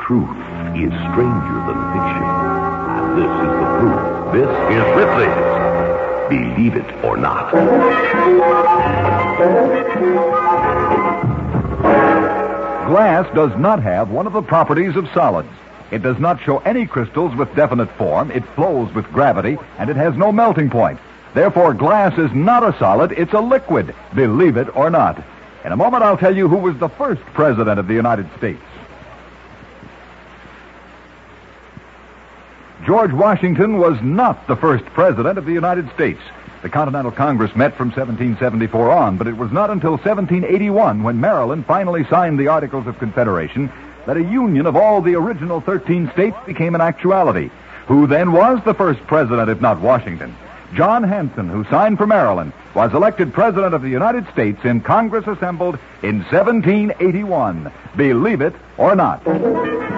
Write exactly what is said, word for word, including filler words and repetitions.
truth is stranger than fiction. And this is the proof. This is Ripley's Believe It or Not. Glass does not have one of the properties of solids. It does not show any crystals with definite form. It flows with gravity, and it has no melting point. Therefore, glass is not a solid, it's a liquid. Believe it or not. In a moment, I'll tell you who was the first president of the United States. George Washington was not the first president of the United States. The Continental Congress met from seventeen seventy-four on, but it was not until seventeen eighty-one when Maryland finally signed the Articles of Confederation that a union of all the original thirteen states became an actuality. Who then was the first president, if not Washington? John Hanson, who signed for Maryland, was elected President of the United States in Congress assembled in seventeen eighty-one. Believe it or not.